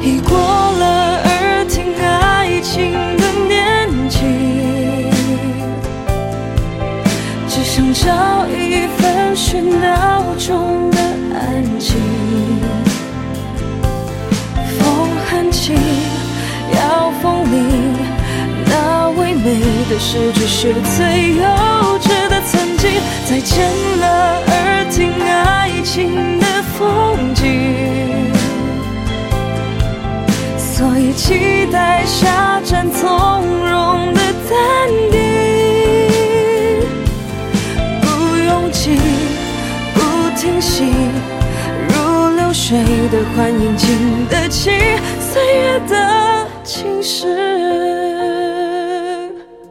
已过了耳听爱情的年纪，只想找一份喧闹中的安静。风很轻，要风铃，那唯美的诗句是最幼稚的曾经。再见了耳听爱情的风景，所以期待下站从容的淡定，不拥挤，不停息，如流水的欢迎，经得起岁月的侵蚀。